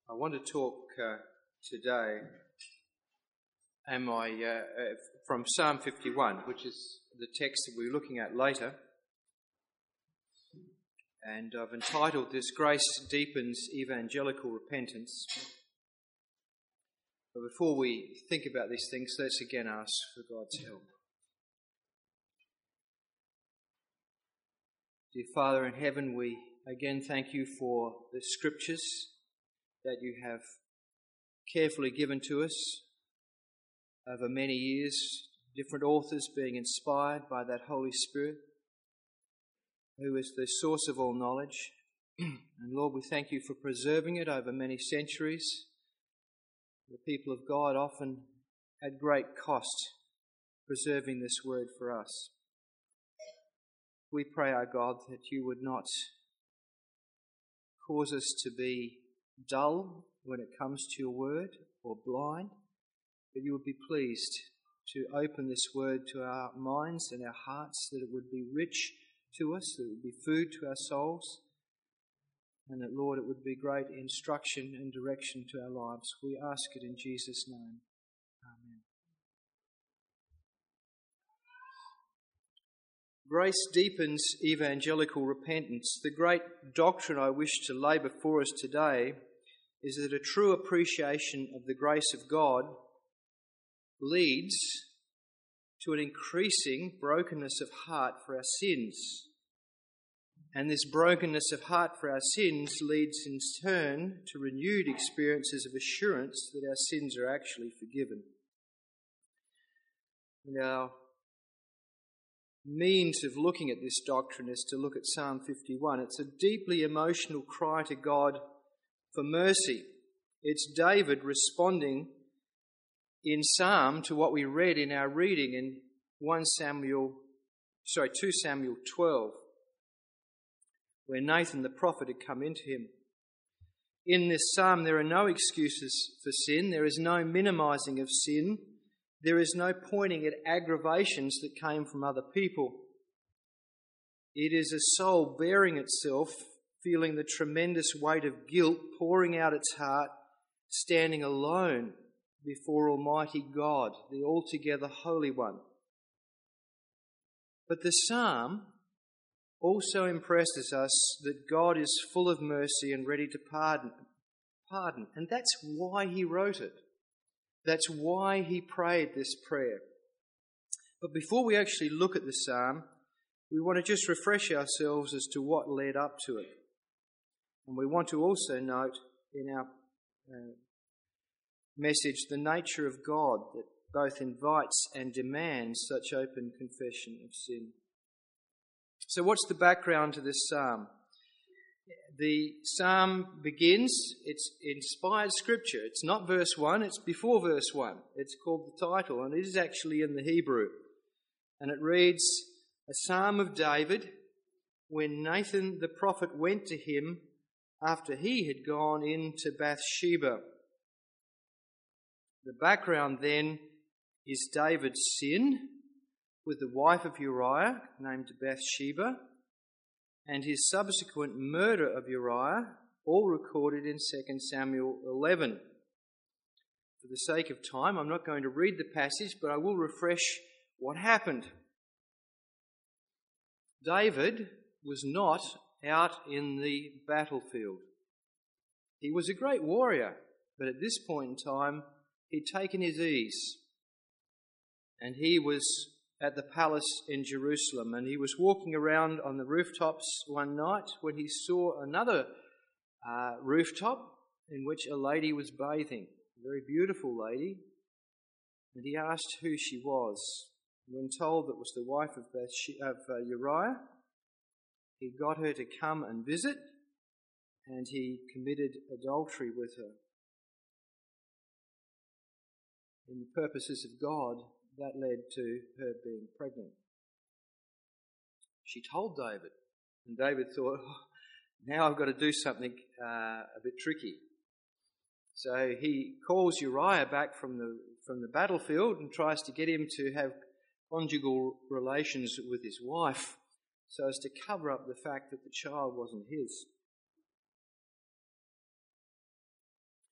I want to talk today from Psalm 51, which is the text that we're looking at later. And I've entitled this, Grace Deepens Evangelical Repentance. But before we think about these things, let's again ask for God's help. Dear Father in heaven, we again thank you for the scriptures that you have carefully given to us over many years, different authors being inspired by that Holy Spirit, who is the source of all knowledge. And Lord, we thank you for preserving it over many centuries. The people of God often at great cost preserving this word for us. We pray, our God, that you would not cause us to be dull when it comes to your word or blind, but you would be pleased to open this word to our minds and our hearts, that it would be rich to us, that it would be food to our souls, and that, Lord, it would be great instruction and direction to our lives. We ask it in Jesus' name. Amen. Grace deepens evangelical repentance. The great doctrine I wish to lay before us today is that a true appreciation of the grace of God leads to an increasing brokenness of heart for our sins. And this brokenness of heart for our sins leads in turn to renewed experiences of assurance that our sins are actually forgiven. And our means of looking at this doctrine is to look at Psalm 51. It's a deeply emotional cry to God for mercy. It's David responding in Psalm to what we read in our reading in 2 Samuel 12, where Nathan the prophet had come into him. In this psalm there are no excuses for sin. There is no minimizing of sin. There is no pointing at aggravations that came from other people. It is a soul bearing itself, feeling the tremendous weight of guilt, pouring out its heart, standing alone before Almighty God, the altogether Holy One. But the psalm also impresses us that God is full of mercy and ready to pardon. And that's why he wrote it. That's why he prayed this prayer. But before we actually look at the psalm, we want to just refresh ourselves as to what led up to it. And we want to also note in our message the nature of God that both invites and demands such open confession of sin. So what's the background to this psalm? The psalm begins, it's inspired scripture. It's not verse 1, it's before verse 1. It's called the title, and it is actually in the Hebrew. And it reads, a psalm of David when Nathan the prophet went to him after he had gone into Bathsheba. The background then is David's sin with the wife of Uriah, named Bathsheba, and his subsequent murder of Uriah, all recorded in 2 Samuel 11. For the sake of time, I'm not going to read the passage, but I will refresh what happened. David was not out in the battlefield. He was a great warrior, but at this point in time, he'd taken his ease. And he was at the palace in Jerusalem, and he was walking around on the rooftops one night when he saw another rooftop in which a lady was bathing, a very beautiful lady, and he asked who she was. When told that was the wife of Uriah, he got her to come and visit, and he committed adultery with her. In the purposes of God, that led to her being pregnant. She told David, and David thought, now I've got to do something a bit tricky. So he calls Uriah back from the battlefield and tries to get him to have conjugal relations with his wife so as to cover up the fact that the child wasn't his.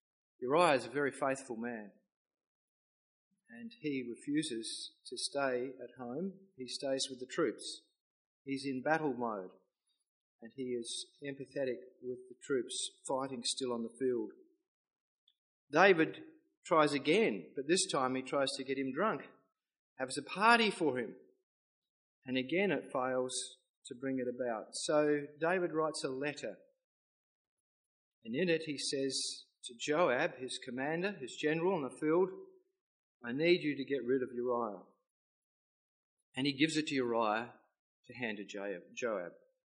Uriah is a very faithful man, and he refuses to stay at home. He stays with the troops. He's in battle mode, and he is empathetic with the troops fighting still on the field. David tries again, but this time he tries to get him drunk, has a party for him, and again it fails to bring it about. So David writes a letter, and in it he says to Joab, his commander, his general in the field, I need you to get rid of Uriah. And he gives it to Uriah to hand to Joab.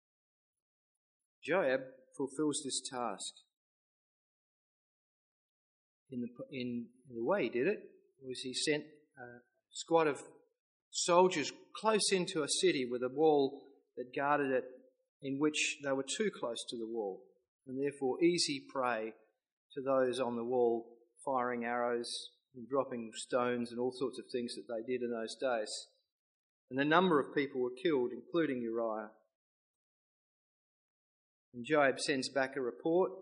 Joab fulfills this task. In the way he did it was he sent a squad of soldiers close into a city with a wall that guarded it, in which they were too close to the wall, and therefore easy prey to those on the wall firing arrows and dropping stones and all sorts of things that they did in those days. And a number of people were killed, including Uriah. And Joab sends back a report,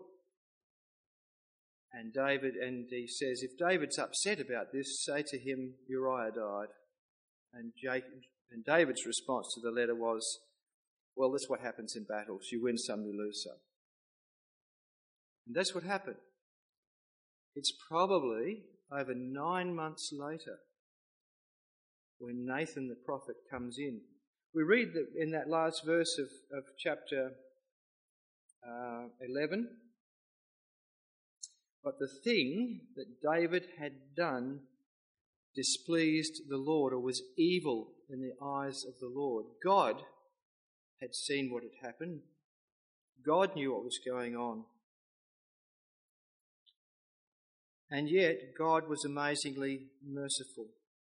and he says, if David's upset about this, say to him, Uriah died. And David's response to the letter was, well, that's what happens in battles. You win some, you lose some. And that's what happened. It's probably over 9 months later when Nathan the prophet comes in. We read that in that last verse of chapter 11, but the thing that David had done displeased the Lord, or was evil in the eyes of the Lord. God had seen what had happened. God knew what was going on. And yet, God was amazingly merciful.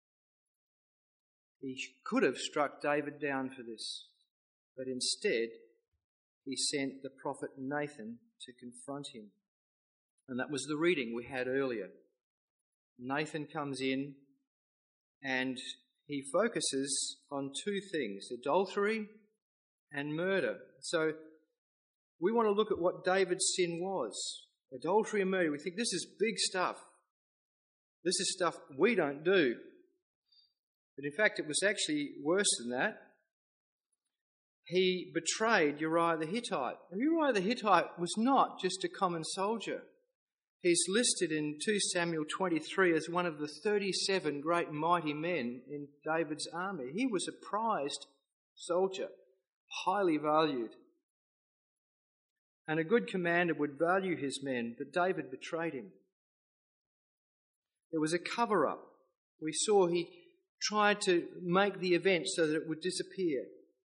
He could have struck David down for this, but instead, he sent the prophet Nathan to confront him. And that was the reading we had earlier. Nathan comes in and he focuses on two things, adultery and murder. So we want to look at what David's sin was. Adultery and murder. We think this is big stuff. This is stuff we don't do. But in fact, it was actually worse than that. He betrayed Uriah the Hittite. And Uriah the Hittite was not just a common soldier. He's listed in 2 Samuel 23 as one of the 37 great mighty men in David's army. He was a prized soldier, highly valued. And a good commander would value his men, but David betrayed him. There was a cover-up. We saw he tried to make the event so that it would disappear.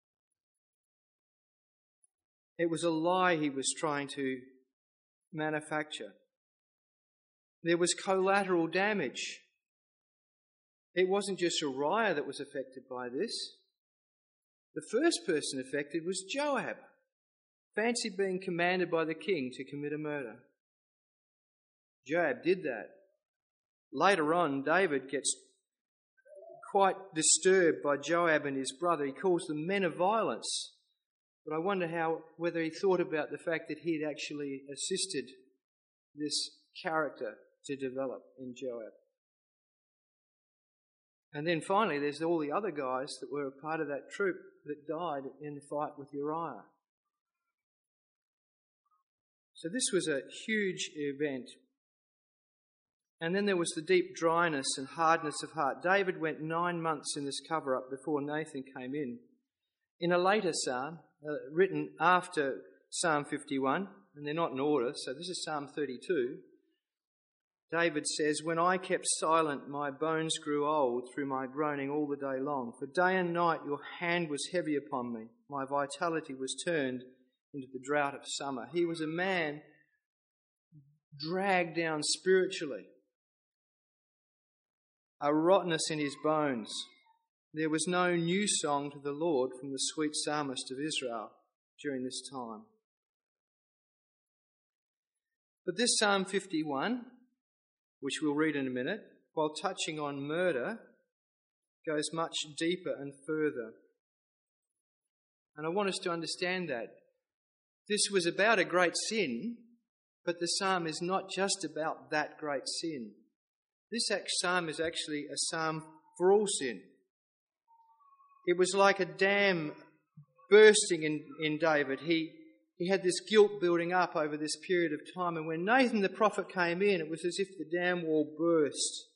It was a lie he was trying to manufacture. There was collateral damage. It wasn't just Uriah that was affected by this. The first person affected was Joab. Fancy being commanded by the king to commit a murder. Joab did that. Later on, David gets quite disturbed by Joab and his brother. He calls them men of violence. But I wonder whether he thought about the fact that he had actually assisted this character to develop in Joab. And then finally, there's all the other guys that were a part of that troop that died in the fight with Uriah. So this was a huge event. And then there was the deep dryness and hardness of heart. David went 9 months in this cover-up before Nathan came in. In a later psalm, written after Psalm 51, and they're not in order, so this is Psalm 32, David says, when I kept silent, my bones grew old through my groaning all the day long. For day and night your hand was heavy upon me. My vitality was turned into the drought of summer. He was a man dragged down spiritually. A rottenness in his bones. There was no new song to the Lord from the sweet psalmist of Israel during this time. But this Psalm 51, which we'll read in a minute, while touching on murder, goes much deeper and further. And I want us to understand that. This was about a great sin, But the psalm is not just about that great sin. This psalm is actually a psalm for all sin. It was like a dam bursting in David. He had this guilt building up over this period of time, and when Nathan the prophet came in, it was as if the dam wall burst.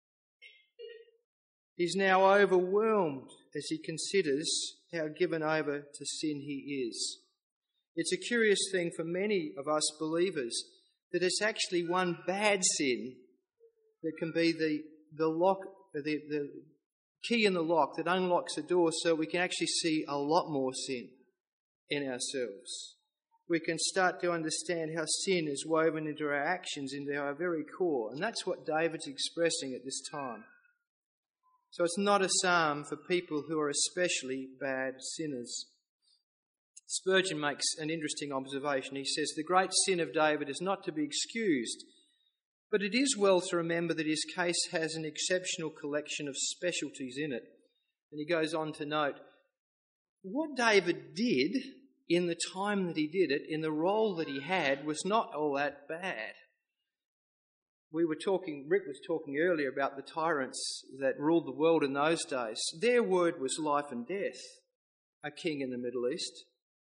He's now overwhelmed as he considers how given over to sin he is. It's a curious thing for many of us believers that it's actually one bad sin that can be the lock, the key in the lock that unlocks the door, so we can actually see a lot more sin in ourselves. We can start to understand how sin is woven into our actions, into our very core. And that's what David's expressing at this time. So it's not a psalm for people who are especially bad sinners. Spurgeon makes an interesting observation. He says, the great sin of David is not to be excused, but it is well to remember that his case has an exceptional collection of specialties in it. And he goes on to note, what David did in the time that he did it, in the role that he had, was not all that bad. Rick was talking earlier about the tyrants that ruled the world in those days. Their word was life and death, a king in the Middle East.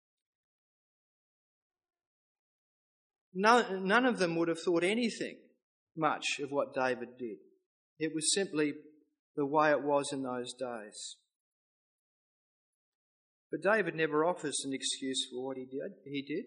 None of them would have thought anything much of what David did. It was simply the way it was in those days. But David never offers an excuse for what he did.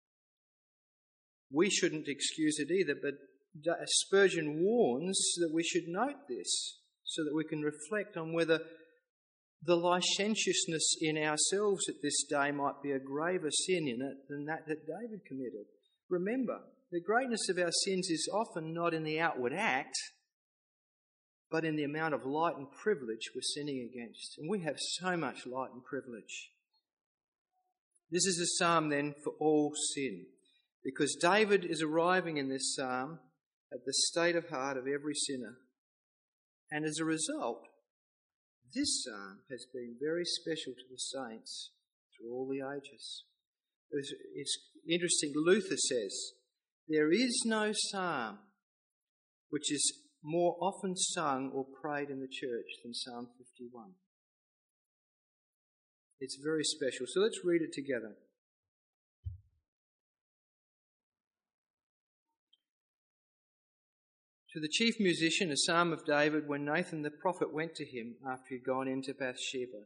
We shouldn't excuse it either, but Spurgeon warns that we should note this so that we can reflect on whether the licentiousness in ourselves at this day might be a graver sin in it than that David committed. Remember, the greatness of our sins is often not in the outward act, but in the amount of light and privilege we're sinning against. And we have so much light and privilege. This is a psalm then for all sin, because David is arriving in this psalm at the state of heart of every sinner. And as a result, this psalm has been very special to the saints through all the ages. It's interesting, Luther says, there is no psalm which is more often sung or prayed in the church than Psalm 51. It's very special. So let's read it together. To the chief musician, a psalm of David when Nathan the prophet went to him after he had gone into Bathsheba.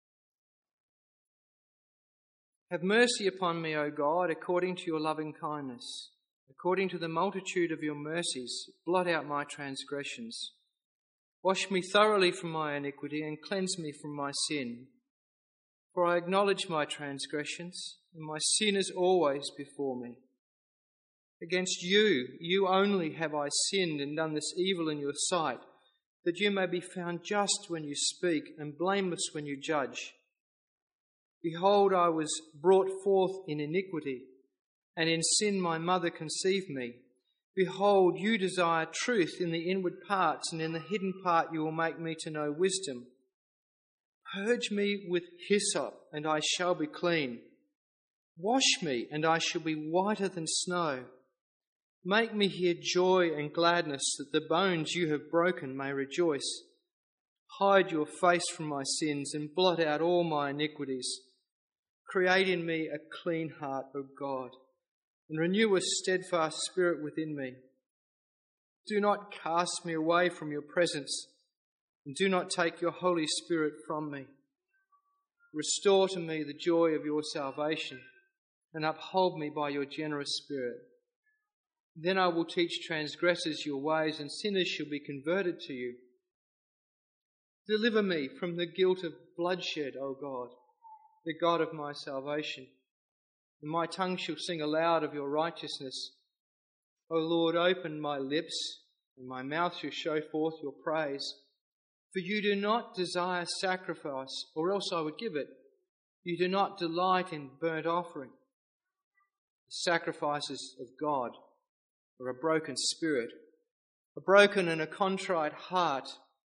Have mercy upon me, O God, according to your loving kindness. According to the multitude of your mercies, blot out my transgressions. Wash me thoroughly from my iniquity and cleanse me from my sin. For I acknowledge my transgressions, and my sin is always before me. Against you, you only have I sinned and done this evil in your sight, that you may be found just when you speak and blameless when you judge. Behold, I was brought forth in iniquity, and in sin my mother conceived me. Behold, you desire truth in the inward parts, and in the hidden part you will make me to know wisdom. Purge me with hyssop, and I shall be clean. Wash me, and I shall be whiter than snow. Make me hear joy and gladness, that the bones you have broken may rejoice. Hide your face from my sins, and blot out all my iniquities. Create in me a clean heart, O God, and renew a steadfast spirit within me. Do not cast me away from your presence, and do not take your Holy Spirit from me. Restore to me the joy of your salvation, and uphold me by your generous spirit. Then I will teach transgressors your ways, and sinners shall be converted to you. Deliver me from the guilt of bloodshed, O God, the God of my salvation. And my tongue shall sing aloud of your righteousness. O Lord, open my lips, and my mouth shall show forth your praise. For you do not desire sacrifice, or else I would give it. You do not delight in burnt offering. The sacrifices of God are a broken spirit, a broken and a contrite heart.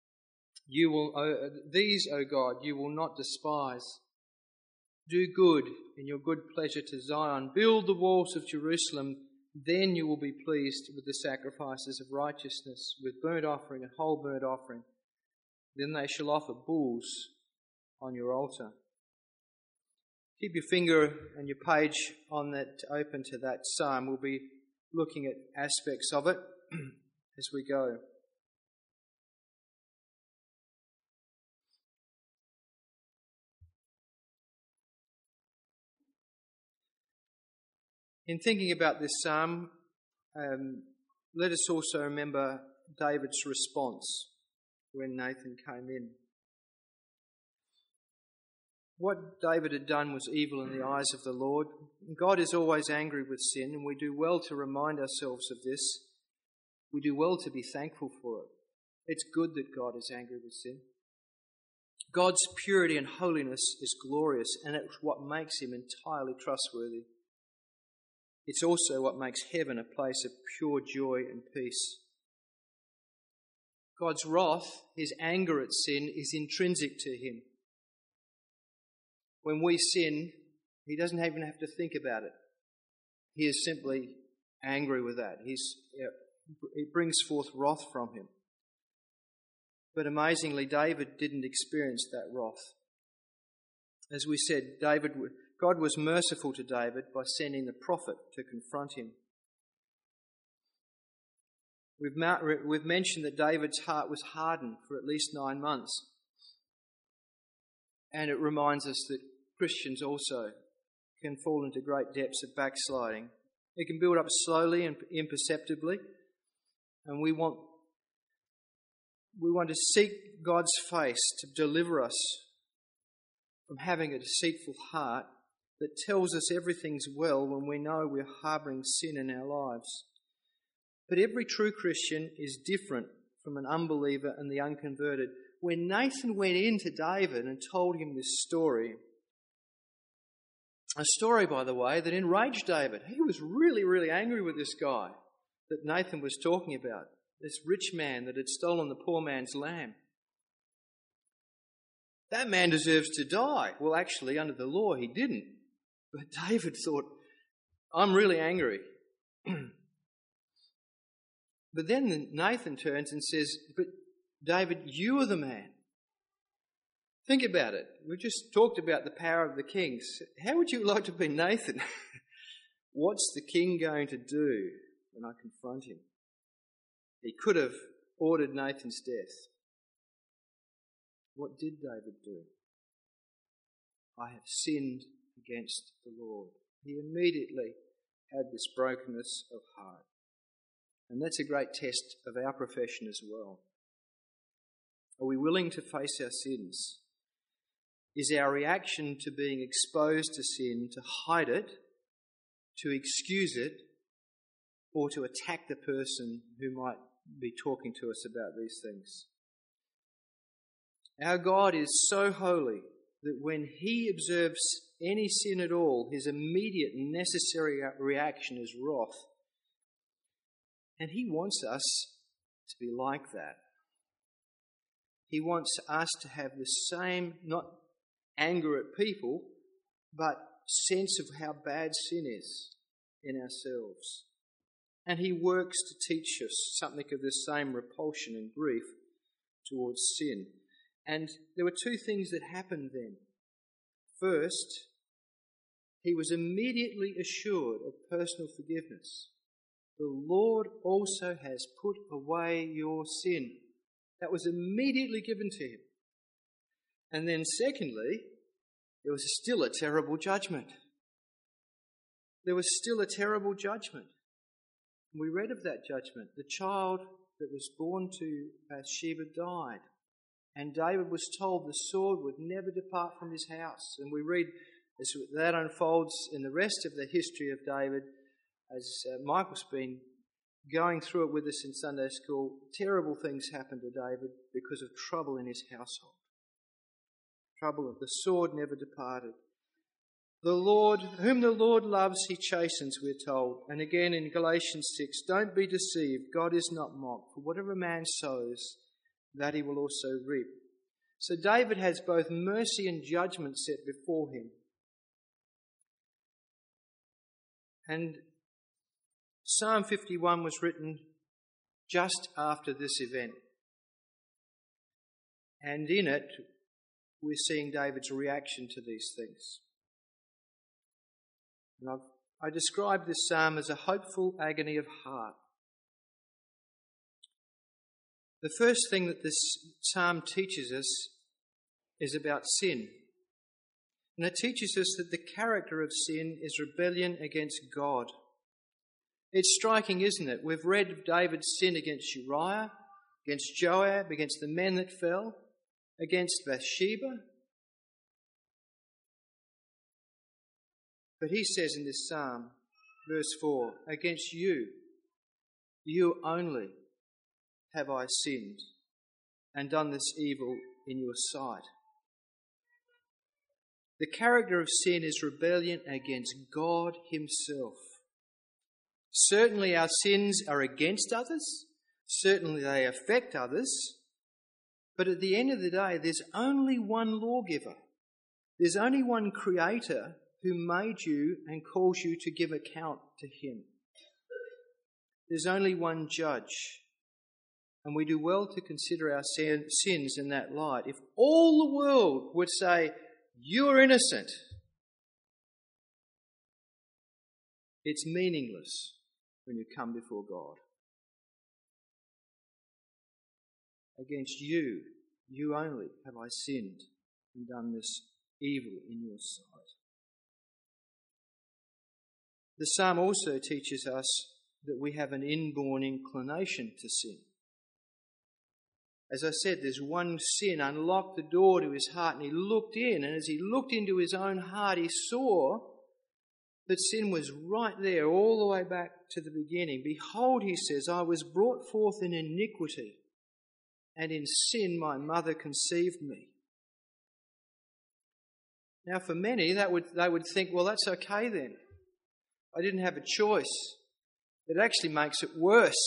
These, O God, you will not despise. Do good in your good pleasure to Zion. Build the walls of Jerusalem. Then you will be pleased with the sacrifices of righteousness, with burnt offering and whole burnt offering. Then they shall offer bulls on your altar. Keep your finger and your page on that, open to that psalm. We'll be looking at aspects of it as we go. In thinking about this psalm, let us also remember David's response when Nathan came in. What David had done was evil in the eyes of the Lord. God is always angry with sin, and we do well to remind ourselves of this. We do well to be thankful for it. It's good that God is angry with sin. God's purity and holiness is glorious, and it's what makes him entirely trustworthy. It's also what makes heaven a place of pure joy and peace. God's wrath, his anger at sin, is intrinsic to him. When we sin, he doesn't even have to think about it. He is simply angry with that. It brings forth wrath from him. But amazingly, David didn't experience that wrath. As we said, God was merciful to David by sending the prophet to confront him. We've mentioned that David's heart was hardened for at least 9 months. And it reminds us that Christians also can fall into great depths of backsliding. It can build up slowly and imperceptibly. And we want to seek God's face to deliver us from having a deceitful heart that tells us everything's well when we know we're harbouring sin in our lives. But every true Christian is different from an unbeliever and the unconverted. When Nathan went in to David and told him this story, a story, by the way, that enraged David. He was really, really angry with this guy that Nathan was talking about, this rich man that had stolen the poor man's lamb. That man deserves to die. Well, actually, under the law, he didn't. But David thought, I'm really angry. But then Nathan turns and says, but David, you are the man. Think about it. We just talked about the power of the kings. How would you like to be Nathan? What's the king going to do when I confront him? He could have ordered Nathan's death. What did David do? I have sinned against the Lord. He immediately had this brokenness of heart. And that's a great test of our profession as well. Are we willing to face our sins? Is our reaction to being exposed to sin to hide it, to excuse it, or to attack the person who might be talking to us about these things? Our God is so holy that when he observes any sin at all, his immediate and necessary reaction is wrath. And he wants us to be like that. He wants us to have the same, not anger at people, but sense of how bad sin is in ourselves. And he works to teach us something of the same repulsion and grief towards sin. And there were two things that happened then. First, he was immediately assured of personal forgiveness. The Lord also has put away your sin. That was immediately given to him. And then secondly, there was still a terrible judgment. There was still a terrible judgment. We read of that judgment. The child that was born to Bathsheba died. And David was told the sword would never depart from his house. And we read as that unfolds in the rest of the history of David, as Michael's been going through it with us in Sunday school, terrible things happened to David because of trouble in his household. Trouble, the sword never departed. The Lord, whom the Lord loves, he chastens, we're told. And again in Galatians 6, don't be deceived, God is not mocked. For whatever a man sows, that he will also reap. So David has both mercy and judgment set before him. And Psalm 51 was written just after this event. And in it, we're seeing David's reaction to these things. And I describe this psalm as a hopeful agony of heart. The first thing that this psalm teaches us is about sin. And it teaches us that the character of sin is rebellion against God. It's striking, isn't it? We've read of David's sin against Uriah, against Joab, against the men that fell, against Bathsheba. But he says in this psalm, verse 4, against you, you only have I sinned and done this evil in your sight. The character of sin is rebellion against God himself. Certainly our sins are against others. Certainly they affect others. But at the end of the day, there's only one lawgiver. There's only one creator who made you and calls you to give account to him. There's only one judge. And we do well to consider our sins in that light. If all the world would say, you are innocent, it's meaningless when you come before God. Against you, you only have I sinned and done this evil in your sight. The psalm also teaches us that we have an inborn inclination to sin. As I said, there's one sin unlocked the door to his heart, and he looked in, and as he looked into his own heart, he saw that sin was right there all the way back to the beginning. Behold, he says, I was brought forth in iniquity, and in sin my mother conceived me. Now for many, they would think, well, that's okay then. I didn't have a choice. It actually makes it worse.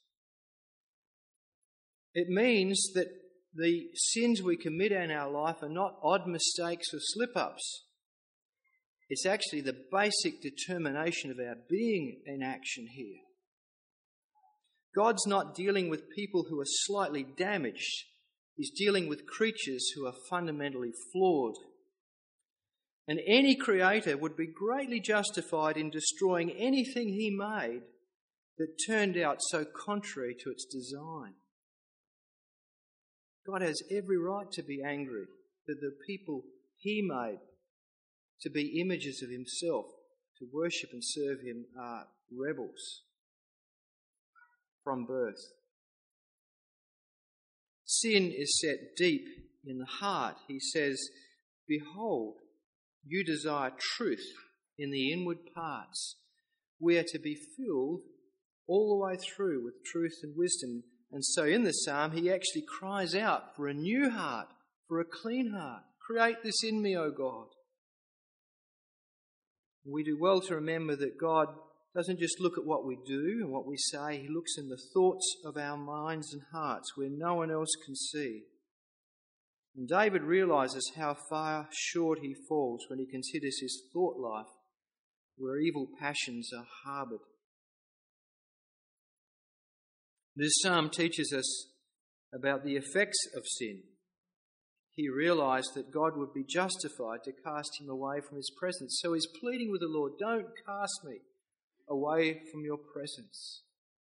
It means that the sins we commit in our life are not odd mistakes or slip-ups. It's actually the basic determination of our being in action here. God's not dealing with people who are slightly damaged. He's dealing with creatures who are fundamentally flawed. And any creator would be greatly justified in destroying anything he made that turned out so contrary to its design. God has every right to be angry that the people he made to be images of himself, to worship and serve him, are rebels from birth. Sin is set deep in the heart. He says, behold, you desire truth in the inward parts. We are to be filled all the way through with truth and wisdom. And so in the psalm, he actually cries out for a new heart, for a clean heart. Create this in me, O God. We do well to remember that God doesn't just look at what we do and what we say. He looks in the thoughts of our minds and hearts where no one else can see. And David realizes how far short he falls when he considers his thought life where evil passions are harbored. This psalm teaches us about the effects of sin. He realized that God would be justified to cast him away from his presence. So he's pleading with the Lord, don't cast me away from your presence.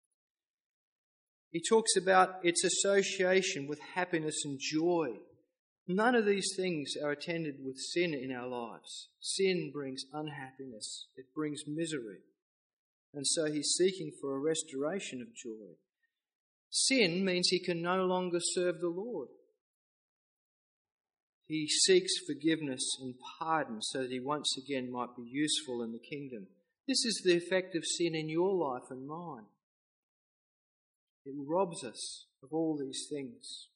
He talks about its association with happiness and joy. None of these things are attended with sin in our lives. Sin brings unhappiness. It brings misery. And so he's seeking for a restoration of joy. Sin means he can no longer serve the Lord. He seeks forgiveness and pardon so that he once again might be useful in the kingdom. This is the effect of sin in your life and mine. It robs us of all these things.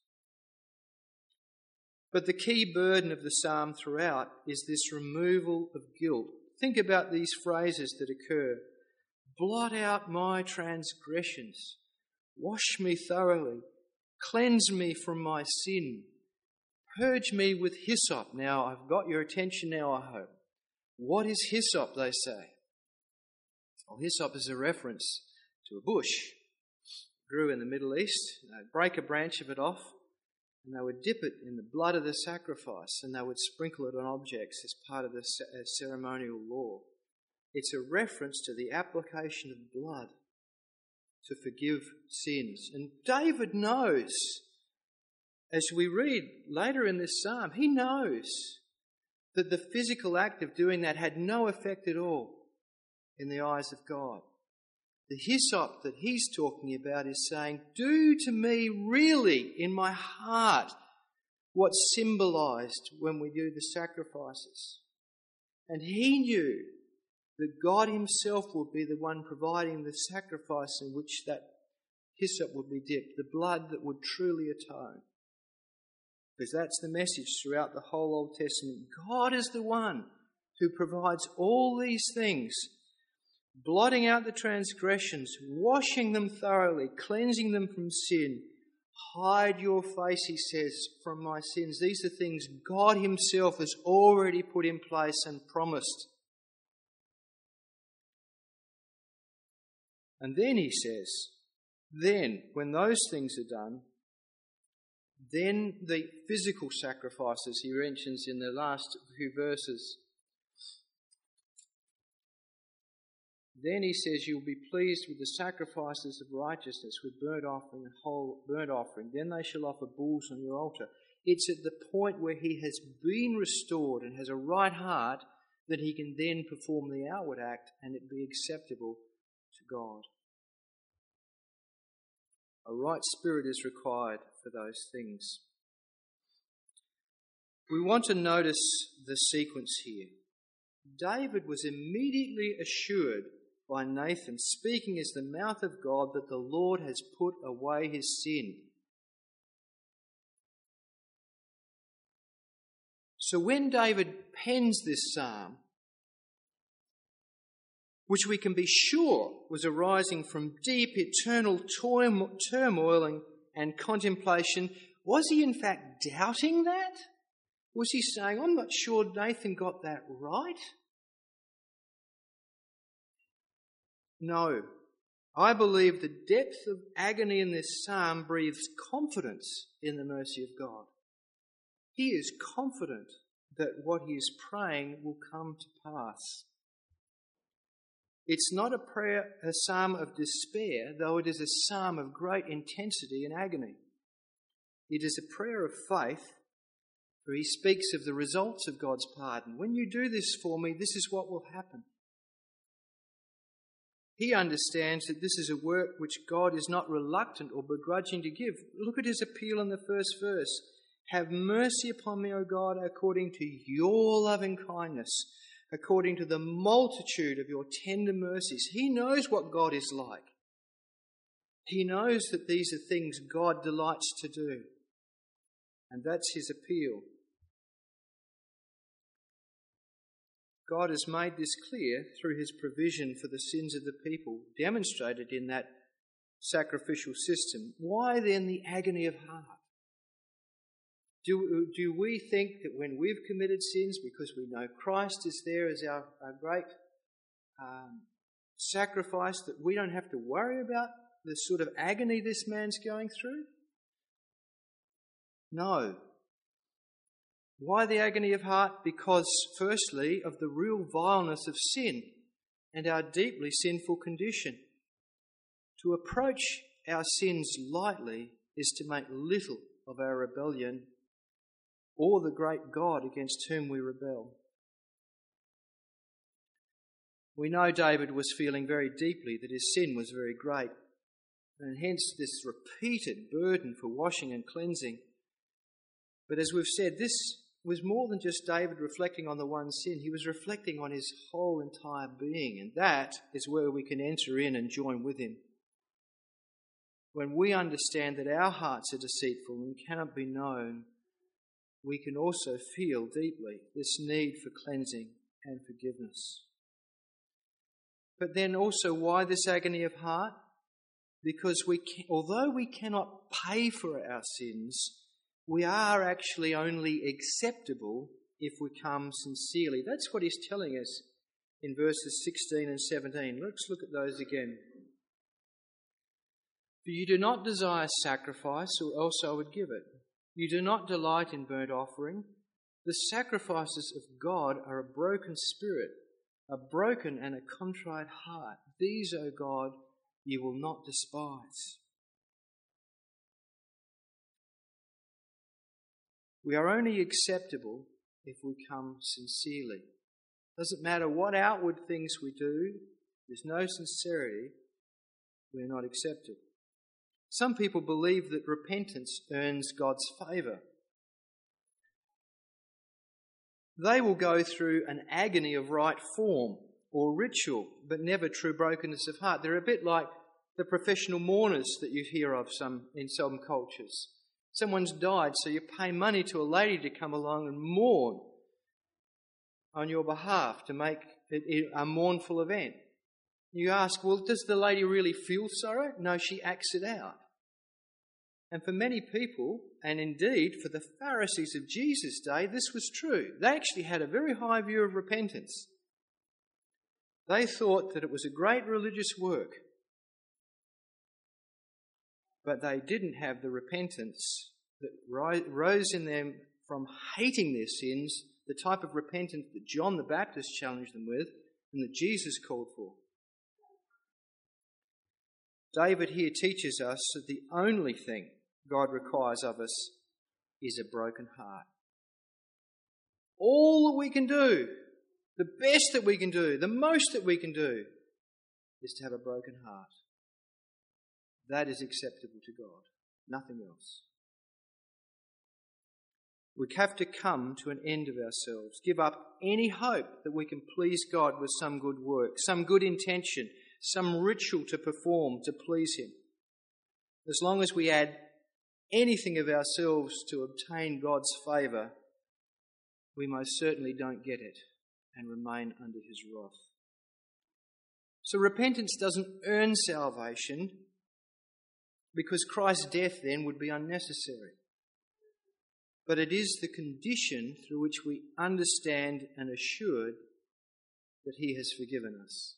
But the key burden of the psalm throughout is this removal of guilt. Think about these phrases that occur. Blot out my transgressions. Wash me thoroughly. Cleanse me from my sin. Purge me with hyssop. Now, I've got your attention now, I hope. What is hyssop, they say? Well, hyssop is a reference to a bush. It grew in the Middle East. They'd break a branch of it off, and they would dip it in the blood of the sacrifice, and they would sprinkle it on objects as part of the ceremonial law. It's a reference to the application of blood to forgive sins. And David knows, as we read later in this psalm, he knows that the physical act of doing that had no effect at all in the eyes of God. The hyssop that he's talking about is saying, do to me really in my heart what's symbolized when we do the sacrifices. And he knew that God himself would be the one providing the sacrifice in which that hyssop would be dipped, the blood that would truly atone. Because that's the message throughout the whole Old Testament. God is the one who provides all these things, blotting out the transgressions, washing them thoroughly, cleansing them from sin. Hide your face, he says, from my sins. These are things God himself has already put in place and promised. And then he says, then, when those things are done, then the physical sacrifices he mentions in the last few verses. Then he says, you'll be pleased with the sacrifices of righteousness, with burnt offering and whole burnt offering. Then they shall offer bulls on your altar. It's at the point where he has been restored and has a right heart that he can then perform the outward act and it be acceptable to God. A right spirit is required for those things. We want to notice the sequence here. David was immediately assured by Nathan, speaking as the mouth of God, that the Lord has put away his sin. So when David pens this psalm, which we can be sure was arising from deep eternal turmoil and contemplation, was he in fact doubting that? Was he saying, I'm not sure Nathan got that right? No. I believe the depth of agony in this psalm breathes confidence in the mercy of God. He is confident that what he is praying will come to pass. It's not a psalm of despair, though it is a psalm of great intensity and agony. It is a prayer of faith, for he speaks of the results of God's pardon. When you do this for me, this is what will happen. He understands that this is a work which God is not reluctant or begrudging to give. Look at his appeal in the first verse. Have mercy upon me, O God, according to your loving kindness, according to the multitude of your tender mercies. He knows what God is like. He knows that these are things God delights to do. And that's his appeal. God has made this clear through his provision for the sins of the people, demonstrated in that sacrificial system. Why then the agony of heart? Do we think that when we've committed sins, because we know Christ is there as our great sacrifice, that we don't have to worry about the sort of agony this man's going through? No. Why the agony of heart? Because, firstly, of the real vileness of sin and our deeply sinful condition. To approach our sins lightly is to make little of our rebellion or the great God against whom we rebel. We know David was feeling very deeply that his sin was very great, and hence this repeated burden for washing and cleansing. But as we've said, this was more than just David reflecting on the one sin. He was reflecting on his whole entire being, and that is where we can enter in and join with him. When we understand that our hearts are deceitful and cannot be known, we can also feel deeply this need for cleansing and forgiveness. But then also, why this agony of heart? Because although we cannot pay for our sins, we are actually only acceptable if we come sincerely. That's what he's telling us in verses 16 and 17. Let's look at those again. For you do not desire sacrifice, or else I would give it. You do not delight in burnt offering. The sacrifices of God are a broken spirit, a broken and a contrite heart. These, O God, you will not despise. We are only acceptable if we come sincerely. Doesn't matter what outward things we do, there's no sincerity, we're not accepted. Some people believe that repentance earns God's favour. They will go through an agony of right form or ritual, but never true brokenness of heart. They're a bit like the professional mourners that you hear of in some cultures. Someone's died, so you pay money to a lady to come along and mourn on your behalf to make it a mournful event. You ask, well, does the lady really feel sorrow? No, she acts it out. And for many people, and indeed for the Pharisees of Jesus' day, this was true. They actually had a very high view of repentance. They thought that it was a great religious work, but they didn't have the repentance that rose in them from hating their sins, the type of repentance that John the Baptist challenged them with and that Jesus called for. David here teaches us that the only thing God requires of us is a broken heart. All that we can do, the best that we can do, the most that we can do, is to have a broken heart. That is acceptable to God, nothing else. We have to come to an end of ourselves, give up any hope that we can please God with some good work, some good intention, some ritual to perform to please Him. As long as we add anything of ourselves to obtain God's favour, we most certainly don't get it and remain under His wrath. So repentance doesn't earn salvation, because Christ's death then would be unnecessary. But it is the condition through which we understand and assured that He has forgiven us.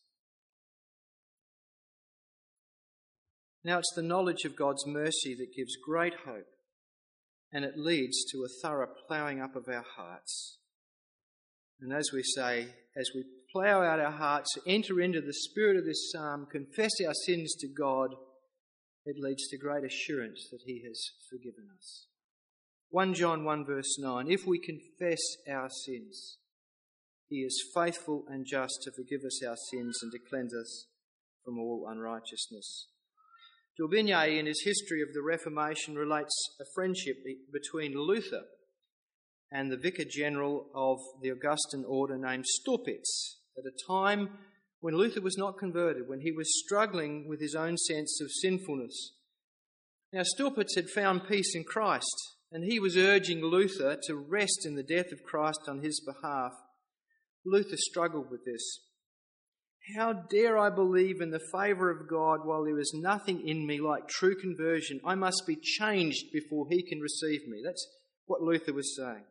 Now, it's the knowledge of God's mercy that gives great hope, and it leads to a thorough ploughing up of our hearts. And as we say, as we plough out our hearts, enter into the spirit of this psalm, confess our sins to God, it leads to great assurance that He has forgiven us. 1 John 1 verse 9, if we confess our sins, He is faithful and just to forgive us our sins and to cleanse us from all unrighteousness. D'Aubigné, in his history of the Reformation, relates a friendship between Luther and the Vicar General of the Augustan order named Staupitz, at a time when Luther was not converted, when he was struggling with his own sense of sinfulness. Now, Staupitz had found peace in Christ, and he was urging Luther to rest in the death of Christ on his behalf. Luther struggled with this. How dare I believe in the favour of God while there is nothing in me like true conversion? I must be changed before He can receive me. That's what Luther was saying.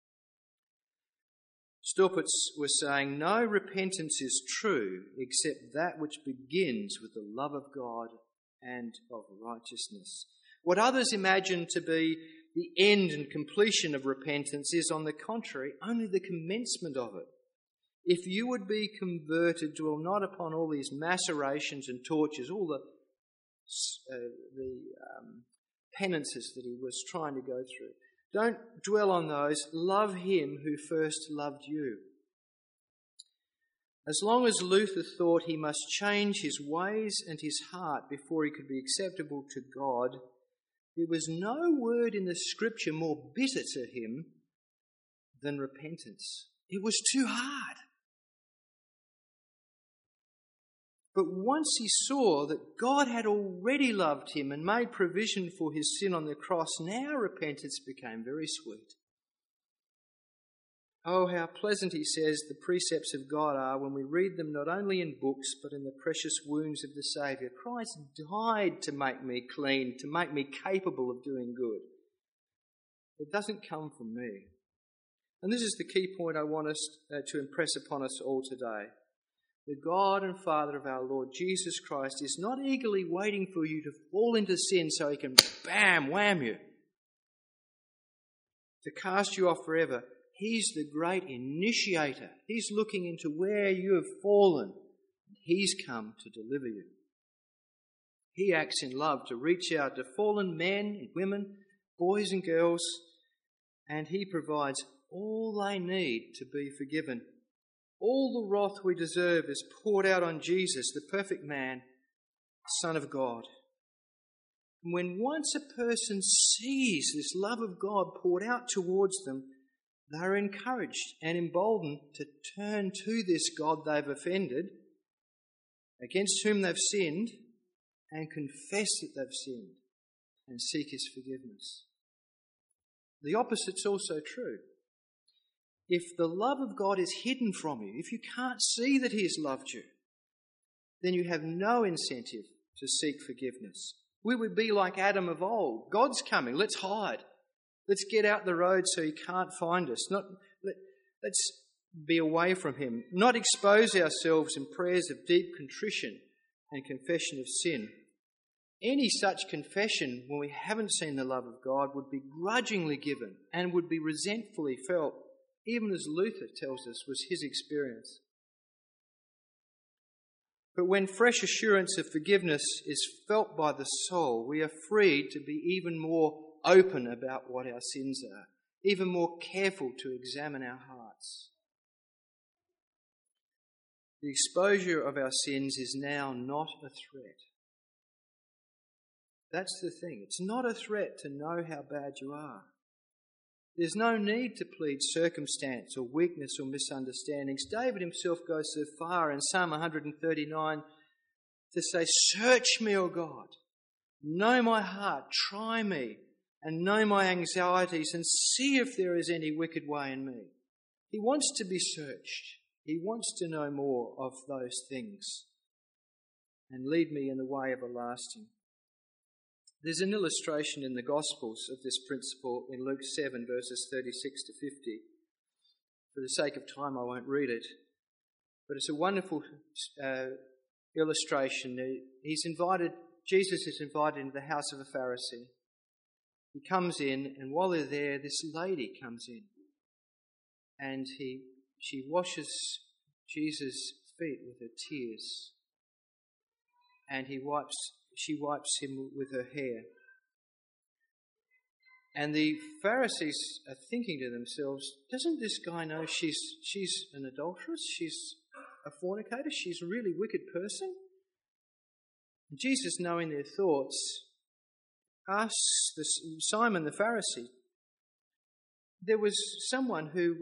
Staupitz was saying, no repentance is true except that which begins with the love of God and of righteousness. What others imagine to be the end and completion of repentance is, on the contrary, only the commencement of it. If you would be converted, dwell not upon all these macerations and tortures, all the penances that he was trying to go through. Don't dwell on those. Love Him who first loved you. As long as Luther thought he must change his ways and his heart before he could be acceptable to God, there was no word in the Scripture more bitter to him than repentance. It was too hard. But once he saw that God had already loved him and made provision for his sin on the cross, now repentance became very sweet. Oh, how pleasant, he says, the precepts of God are when we read them not only in books but in the precious wounds of the Saviour. Christ died to make me clean, to make me capable of doing good. It doesn't come from me. And this is the key point I want us to impress upon us all today. the God and Father of our Lord Jesus Christ is not eagerly waiting for you to fall into sin so he can bam, wham you, to cast you off forever. He's the great initiator. He's looking into where you have fallen. He's come to deliver you. He acts in love to reach out to fallen men and women, boys and girls, and he provides all they need to be forgiven. All the wrath we deserve is poured out on Jesus, the perfect man, Son of God. And when once a person sees this love of God poured out towards them, they are encouraged and emboldened to turn to this God they've offended, against whom they've sinned, and confess that they've sinned and seek his forgiveness. The opposite's also true. If the love of God is hidden from you, if you can't see that he has loved you, then you have no incentive to seek forgiveness. We would be like Adam of old. God's coming, let's hide. Let's get out the road so he can't find us. Let's be away from him. Not expose ourselves in prayers of deep contrition and confession of sin. Any such confession when we haven't seen the love of God would be grudgingly given and would be resentfully felt, even as Luther tells us was his experience. But when fresh assurance of forgiveness is felt by the soul, we are freed to be even more open about what our sins are, even more careful to examine our hearts. The exposure of our sins is now not a threat. That's the thing. It's not a threat to know how bad you are. There's no need to plead circumstance or weakness or misunderstandings. David himself goes so far in Psalm 139 to say, "Search me, O God. Know my heart. Try me and know my anxieties and see if there is any wicked way in me." He wants to be searched. He wants to know more of those things and lead me in the way everlasting. There's an illustration in the Gospels of this principle in Luke 7, verses 36 to 50. For the sake of time, I won't read it. But it's a wonderful illustration. Jesus is invited into the house of a Pharisee. He comes in, and while they're there, this lady comes in. And she washes Jesus' feet with her tears. And she wipes him with her hair. And the Pharisees are thinking to themselves, doesn't this guy know she's an adulteress? She's a fornicator? She's a really wicked person? And Jesus, knowing their thoughts, asks Simon the Pharisee. There was someone who,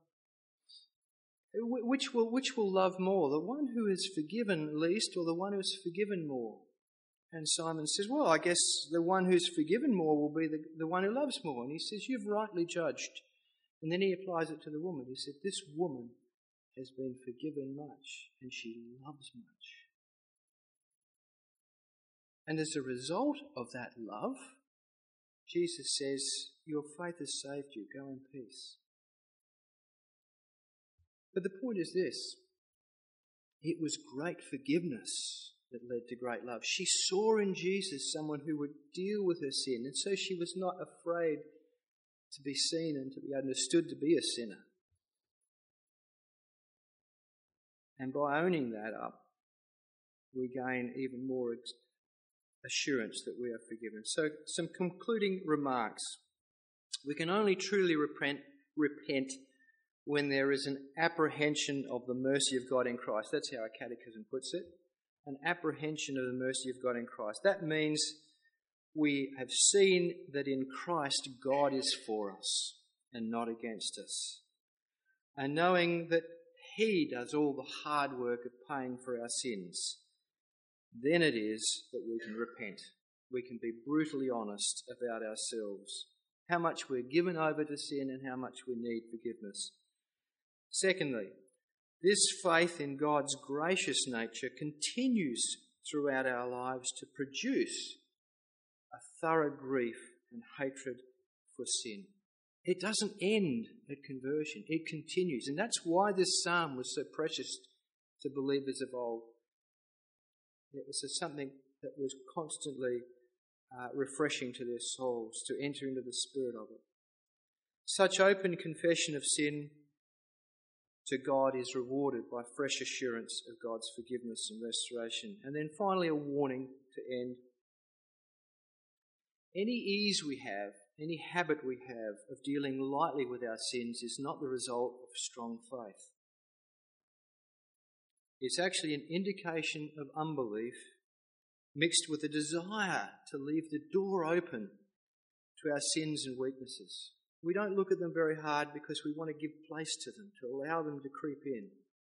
which will love more, the one who is forgiven least or the one who is forgiven more? And Simon says, well, I guess the one who's forgiven more will be the one who loves more. And he says, you've rightly judged. And then he applies it to the woman. He said, this woman has been forgiven much and she loves much. And as a result of that love, Jesus says, your faith has saved you. Go in peace. But the point is this. It was great forgiveness that led to great love. She saw in Jesus someone who would deal with her sin, and so she was not afraid to be seen and to be understood to be a sinner. And by owning that up, we gain even more assurance that we are forgiven. So, some concluding remarks. We can only truly repent when there is an apprehension of the mercy of God in Christ. That's how our catechism puts it. An apprehension of the mercy of God in Christ. That means we have seen that in Christ God is for us and not against us. And knowing that he does all the hard work of paying for our sins, then it is that we can repent. We can be brutally honest about ourselves, how much we're given over to sin and how much we need forgiveness. Secondly, this faith in God's gracious nature continues throughout our lives to produce a thorough grief and hatred for sin. It doesn't end at conversion. It continues. And that's why this psalm was so precious to believers of old. It was something that was constantly refreshing to their souls, to enter into the spirit of it. Such open confession of sin to God is rewarded by fresh assurance of God's forgiveness and restoration. And then finally a warning to end. Any ease we have, any habit we have of dealing lightly with our sins is not the result of strong faith. It's actually an indication of unbelief mixed with a desire to leave the door open to our sins and weaknesses. We don't look at them very hard because we want to give place to them, to allow them to creep in.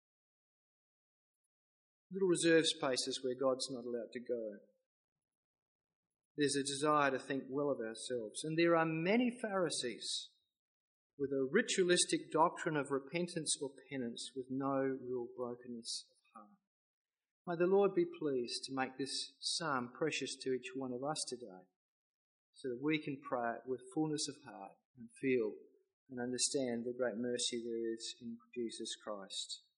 Little reserve spaces where God's not allowed to go. There's a desire to think well of ourselves. And there are many Pharisees with a ritualistic doctrine of repentance or penance with no real brokenness of heart. May the Lord be pleased to make this psalm precious to each one of us today, so that we can pray it with fullness of heart and feel and understand the great mercy there is in Jesus Christ.